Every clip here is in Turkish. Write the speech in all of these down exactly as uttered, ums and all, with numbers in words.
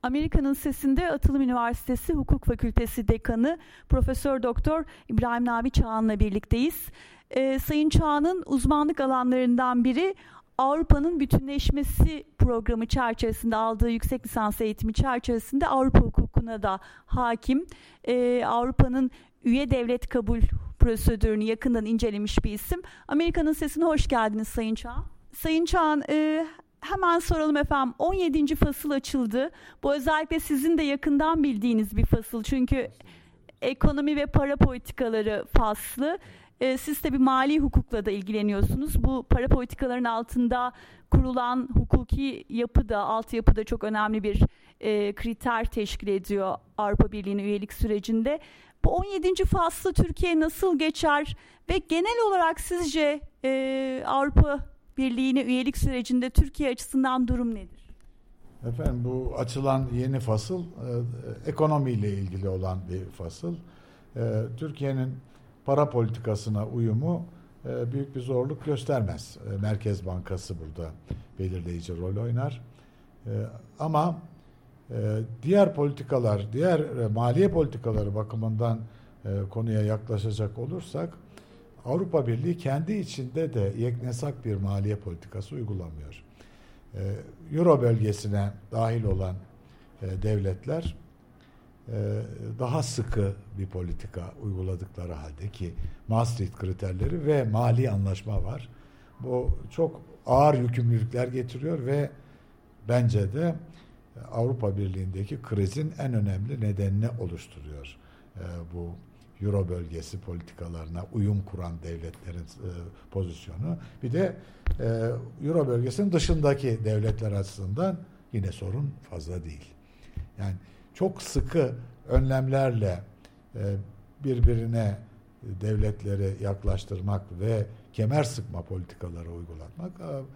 Amerika'nın Sesi'nde Atılım Üniversitesi Hukuk Fakültesi Dekanı Profesör Doktor İbrahim Navi Çağan'la birlikteyiz. Ee, Sayın Çağan'ın uzmanlık alanlarından biri Avrupa'nın bütünleşmesi programı çerçevesinde aldığı yüksek lisans eğitimi çerçevesinde Avrupa hukukuna da hakim. Ee, Avrupa'nın üye devlet kabul prosedürünü yakından incelemiş bir isim. Amerika'nın Sesi'ne hoş geldiniz Sayın Çağan. Sayın Çağan, e, hemen soralım efendim. on yedinci fasıl açıldı. Bu özellikle sizin de yakından bildiğiniz bir fasıl. Çünkü ekonomi ve para politikaları faslı. E, siz tabii mali hukukla da ilgileniyorsunuz. Bu para politikaların altında kurulan hukuki yapı da, altyapı da çok önemli bir e, kriter teşkil ediyor Avrupa Birliği'ne üyelik sürecinde. Bu on yedinci faslı Türkiye nasıl geçer ve genel olarak sizce e, Avrupa Birliği'ne üyelik sürecinde Türkiye açısından durum nedir? Efendim, bu açılan yeni fasıl e, ekonomiyle ilgili olan bir fasıl. E, Türkiye'nin para politikasına uyumu e, büyük bir zorluk göstermez. E, Merkez Bankası burada belirleyici rol oynar. E, ama e, diğer politikalar, diğer e, maliye politikaları bakımından e, konuya yaklaşacak olursak, Avrupa Birliği kendi içinde de yeknesak bir maliye politikası uygulamıyor. Ee, Euro bölgesine dahil olan e, devletler e, daha sıkı bir politika uyguladıkları halde ki Maastricht kriterleri ve mali anlaşma var. Bu çok ağır yükümlülükler getiriyor ve bence de Avrupa Birliği'ndeki krizin en önemli nedenini oluşturuyor e, bu Euro bölgesi politikalarına uyum kuran devletlerin e, pozisyonu. Bir de e, Euro bölgesinin dışındaki devletler açısından yine sorun fazla değil. Yani çok sıkı önlemlerle e, birbirine devletleri yaklaştırmak ve kemer sıkma politikaları uygulatmak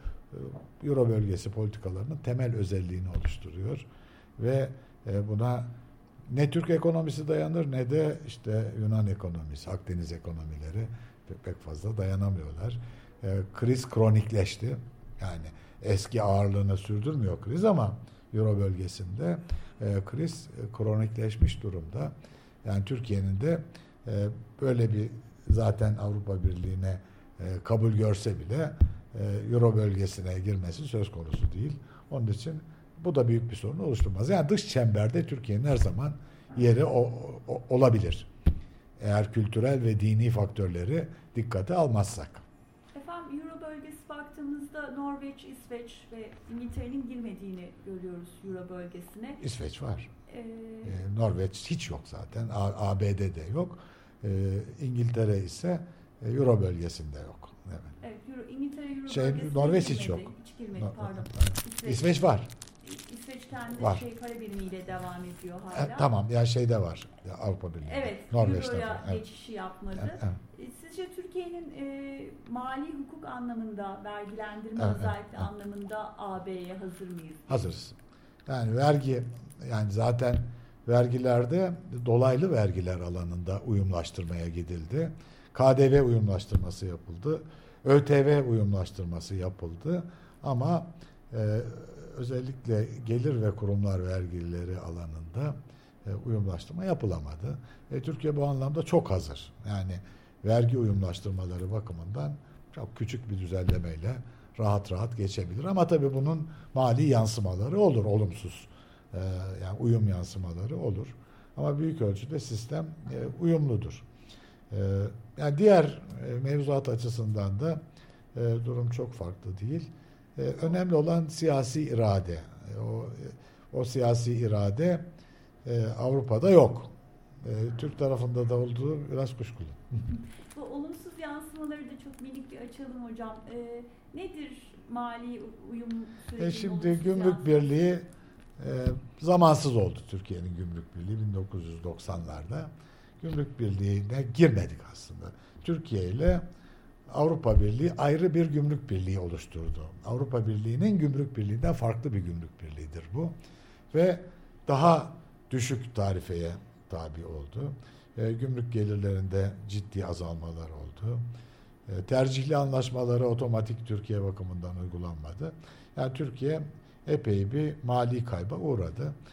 e, Euro bölgesi politikalarının temel özelliğini oluşturuyor ve e, buna ne Türk ekonomisi dayanır ne de işte Yunan ekonomisi, Akdeniz ekonomileri pek fazla dayanamıyorlar. E, kriz kronikleşti. Yani eski ağırlığını sürdürmüyor kriz ama Euro bölgesinde e, kriz e, kronikleşmiş durumda. Yani Türkiye'nin de e, böyle bir zaten Avrupa Birliği'ne e, kabul görse bile e, Euro bölgesine girmesi söz konusu değil. Onun için bu da büyük bir sorun oluşturmaz. Yani dış çemberde Türkiye'nin her zaman yeri o, o, olabilir. Eğer kültürel ve dini faktörleri dikkate almazsak. Efendim, Euro bölgesi baktığımızda Norveç, İsveç ve İngiltere'nin girmediğini görüyoruz Euro bölgesine. İsveç var. Ee, ee, Norveç hiç yok zaten. A- ABD'de yok. Ee, İngiltere ise e, Euro bölgesinde yok. Evet. Evet, Euro, İngiltere Euro şey, bölgesine Norveç girmedi. hiç yok. Hiç girmedi, No, pardon. İsveç. İsveç var. İsveç kendi var. şey para birimiyle devam ediyor hala. E, tamam, yani şeyde var. Ya, Avrupa Birliği. Evet, Norveç'te Euro'ya var. Evet. geçişi yapmadı. Evet, evet. Sizce Türkiye'nin e, mali hukuk anlamında, vergilendirme Evet, özellikle evet. anlamında A B'ye hazır mıyız? Hazırız. Yani vergi, yani zaten vergilerde dolaylı vergiler alanında uyumlaştırmaya gidildi. K D V uyumlaştırması yapıldı. Ö T V uyumlaştırması yapıldı. Ama e, özellikle gelir ve kurumlar vergileri alanında e, uyumlaştırma yapılamadı. E, Türkiye bu anlamda çok hazır. Yani vergi uyumlaştırmaları bakımından çok küçük bir düzenlemeyle rahat rahat geçebilir. Ama tabii bunun mali yansımaları olur, olumsuz. E, yani uyum yansımaları olur. Ama büyük ölçüde sistem e, uyumludur. E, yani diğer e, mevzuat açısından da e, durum çok farklı değil. E, önemli olan siyasi irade. E, o, e, o siyasi irade e, Avrupa'da yok. E, Türk tarafında da olduğu biraz kuşkulu. Bu olumsuz yansımaları da çok minik bir açalım hocam. E, nedir mali uyum sürecinin e Şimdi olumsuz Gümrük yansıması? Birliği e, zamansız oldu Türkiye'nin Gümrük Birliği bin dokuz yüz doksanlarda. Gümrük Birliği'ne girmedik aslında. Türkiye ile Avrupa Birliği ayrı bir gümrük birliği oluşturdu. Avrupa Birliği'nin gümrük birliğinden farklı bir gümrük birliğidir bu. Ve daha düşük tarifeye tabi oldu. E, gümrük gelirlerinde ciddi azalmalar oldu. E, tercihli anlaşmaları otomatik Türkiye bakımından uygulanmadı. Yani Türkiye epey bir mali kayba uğradı.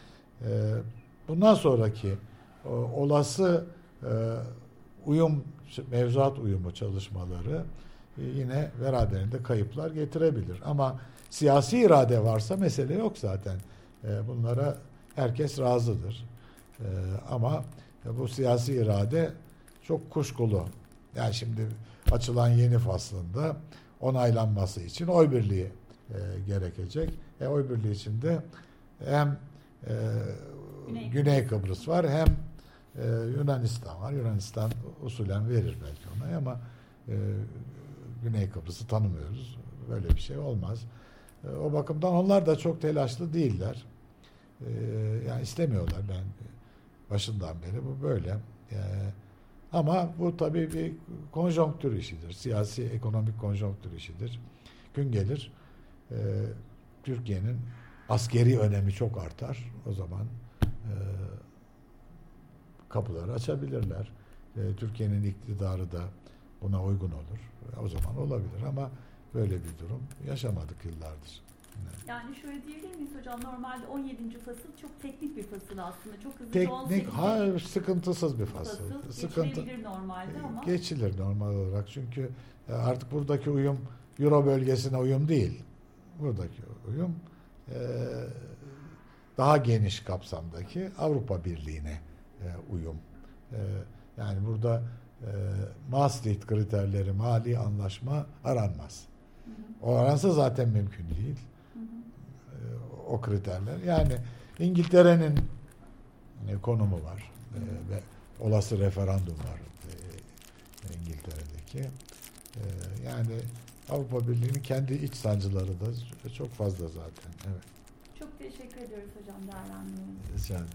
bundan sonraki olası uyum, mevzuat uyumu çalışmaları yine beraberinde kayıplar getirebilir. Ama siyasi irade varsa mesele yok zaten. Bunlara herkes razıdır. Ama bu siyasi irade çok kuşkulu. Yani şimdi açılan yeni faslında onaylanması için oy birliği e, gerekecek. E, oy birliği içinde hem e, Güney. Güney Kıbrıs var hem e, Yunanistan var. Yunanistan usulen verir belki ona ama e, Güney Kıbrıs'ı tanımıyoruz. Böyle bir şey olmaz. E, o bakımdan onlar da çok telaşlı değiller. E, yani istemiyorlar ben başından beri bu böyle. E, Ama bu tabii bir konjonktür işidir. Siyasi, ekonomik konjonktür işidir. Gün gelir e, Türkiye'nin askeri önemi çok artar. O zaman e, kapıları açabilirler. E, Türkiye'nin iktidarı da buna uygun olur. O zaman olabilir ama böyle bir durum yaşamadık yıllardır. Yani şöyle diyebilir miyiz hocam? Normalde on yedinci fasıl çok teknik bir fasıl aslında. Çok hızlı teknik, hayır sıkıntısız bir fasıl. fasıl. Sıkıntı, geçilebilir normalde ama. Geçilir normal olarak çünkü artık buradaki uyum Euro bölgesine uyum değil. Buradaki uyum e, daha geniş kapsamdaki Avrupa Birliği'ne e, uyum. E, yani burada e, Maastricht kriterleri, mali anlaşma aranmaz. Hı hı. O aransa zaten mümkün değil. O kriterler. Yani İngiltere'nin e, konumu var e, ve olası referandum var e, İngiltere'deki. E, yani Avrupa Birliği'nin kendi iç sancıları da çok fazla zaten. Evet. Çok teşekkür ediyoruz hocam değerlendirmeniz için. Rica ederim.